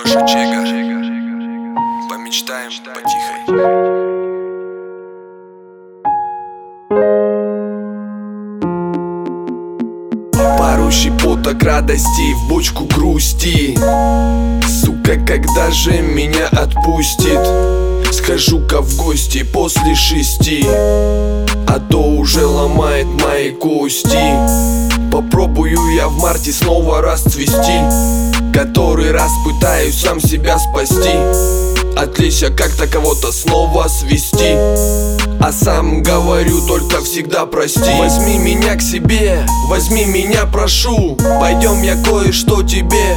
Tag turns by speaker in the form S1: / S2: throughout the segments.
S1: Леша Чега. Помечтаем потихой. Пару щепоток радости в бочку грусти. Сука, когда же меня отпустит? Схожу-ка в гости после 6, а то уже ломает мои кости. Попробую я в марте снова расцвести. Который раз пытаюсь сам себя спасти. Отвлечься как-то, кого-то снова свести. А сам говорю только всегда прости. Возьми меня к себе, возьми меня, прошу. Пойдем, я кое-что тебе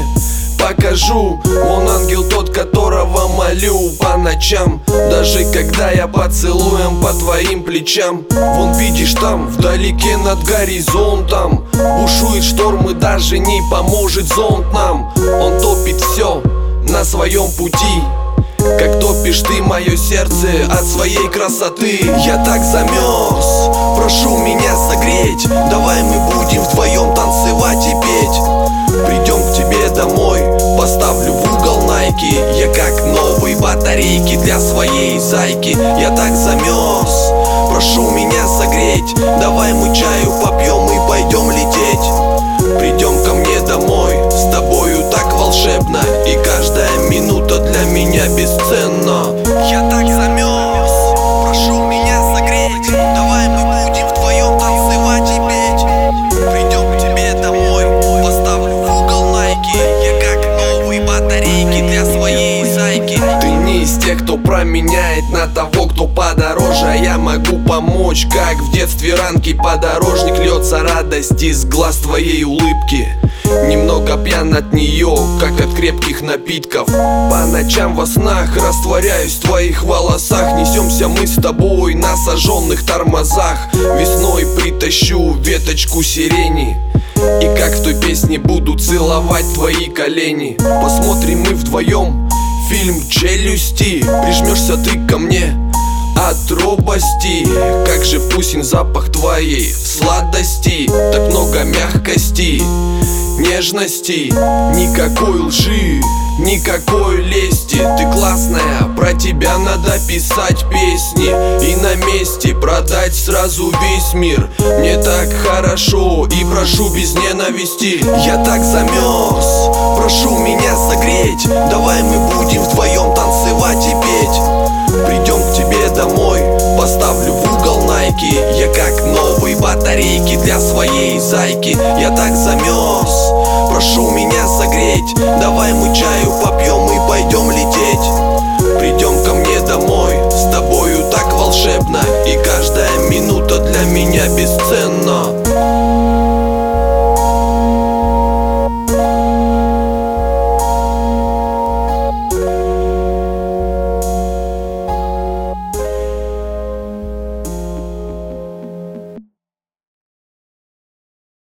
S1: покажу. Он ангел тот, которого молю по ночам. Даже когда я поцелуем по твоим плечам. Вон видишь там, вдалеке над горизонтом бушует шторм и даже не поможет зонт нам. Он топит все на своем пути, как топишь ты мое сердце от своей красоты. Я так замерз, прошу меня согреть. Давай мы будем вдвоем танцевать и петь. Придем к тебе домой, поставлю в угол найки. Я как новые батарейки для своей зайки. Я так замерз, прошу меня согреть. Давай мы чаю попьем и пойдем лететь. Придем ко мне домой, с тобою так волшебно. И каждая минута для меня бесценна. Я так замерз, прошу меня согреть. Давай мы будем вдвоем танцевать и петь. Придем к тебе домой, поставлю в угол найки. Я как новые батарейки для своей зайки. Ты не из тех, кто променяет на того, кто подороже. А я могу помочь, как в детстве ранки подорожник. Льется радость из глаз твоей улыбки. Немного пьян от нее, как от крепких напитков. По ночам во снах растворяюсь в твоих волосах. Несемся мы с тобой на сожженных тормозах. Весной притащу веточку сирени, и как в той песне буду целовать твои колени. Посмотрим мы вдвоем фильм «Челюсти». Прижмешься ты ко мне от робости. Как же вкусен запах твоей сладости. Так много мягкости, нежности. Никакой лжи, никакой лести. Ты классная, про тебя надо писать песни. И на месте продать сразу весь мир. Мне так хорошо и прошу без ненависти. Я так замерз, прошу меня согреть. Давай мы будем вдвоем танцевать и петь. Придем к тебе домой, поставлю в угол найки. Я как новые батарейки для своей зайки. Я так замерз, прошу меня согреть. Давай мы чаю попьем